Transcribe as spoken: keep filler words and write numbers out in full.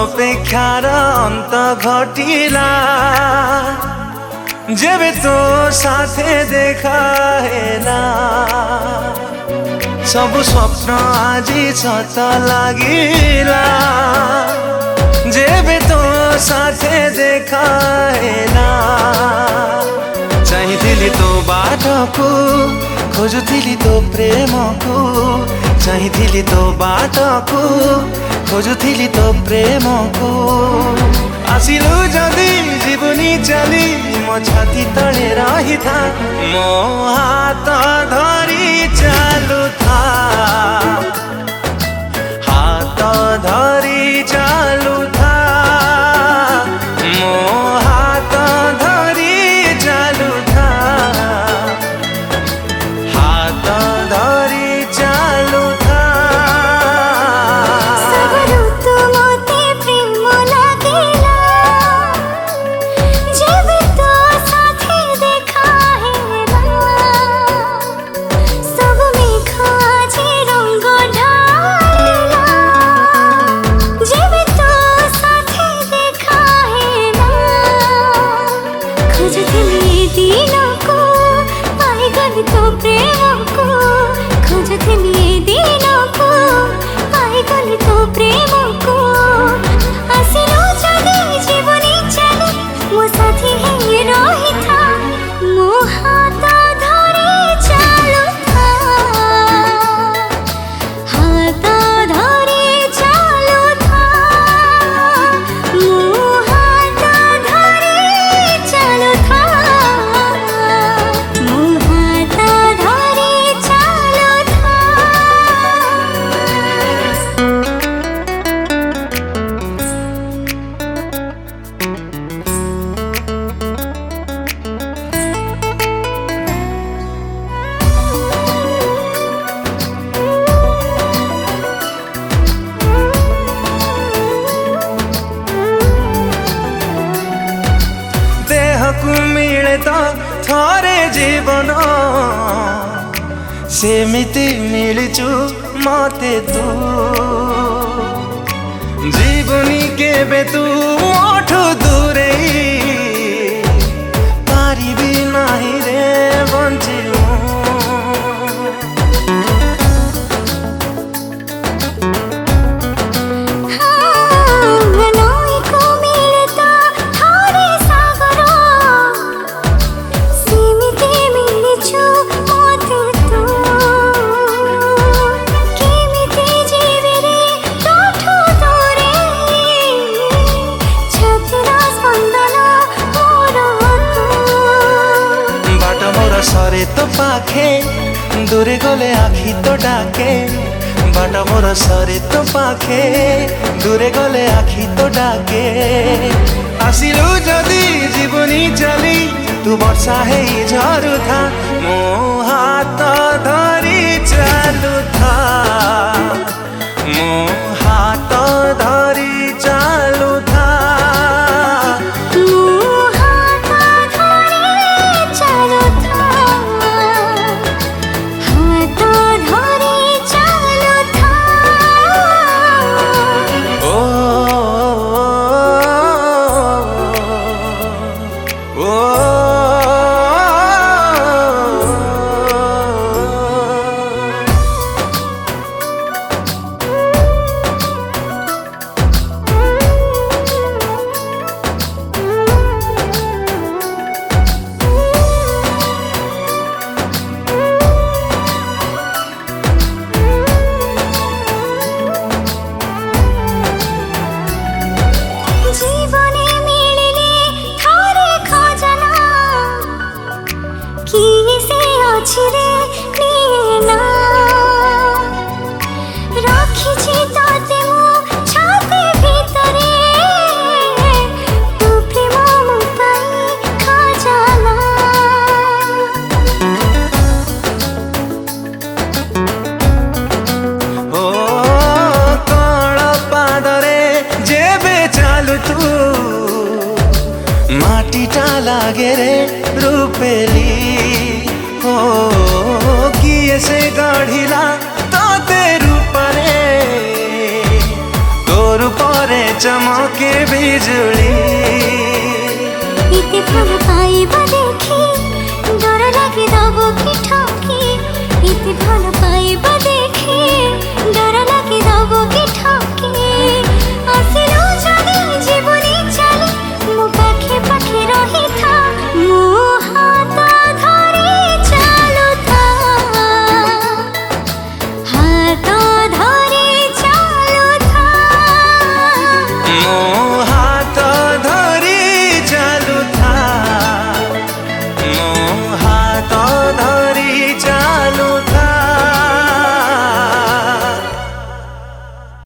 अपेक्षार अंत घटिला जेबे तो साथे देखा हेला सब स्वप्न आजी सत लागिला जेबे तो साथे देखा हेला चाहिथिली तो बाटको खोजुथिली तो प्रेमको चाहिथिली तो बाटको खोजुथिली तो प्रेमको आसिलु जदि जीवनी चली मो छाती तले रही था मो हाथ धरी चालू था हाथ धरी चालू था मो हाथ धरी चालू था हाथ धरी चालू था तो प्रेम को खोजुथिली दिनों को पाई गली तो प्रेम को आसिलो जदि जीवनी चली मो साथी है रही था मो हाथ धरी चालू था हाथ धरी चालू था मो हाथ धरी चालू था मो मिले तो थोरे जीवन सेमिति मिलचु मते तू जीवनी केबे तू ओठु दूरे पारिबी नाही रे बंचिलु सरे तो पाखे दूरे गले आखी तो डाके बाट मोर सरे तो पाखे दूरे गले आखी तो डाके आसिलु जदि जीवनी चली तू वर्षा है झरू था मो हाथ धरी चालू था मो हाथ धरी चालू था माटीटा लागे रे रूपेली हो किए से गढ़िला तो ते रूपरे तो रूपरे चमके बिजुली इते फल पाइबा देखी डर लागे दब की ठकी इते फल पाइबा देखी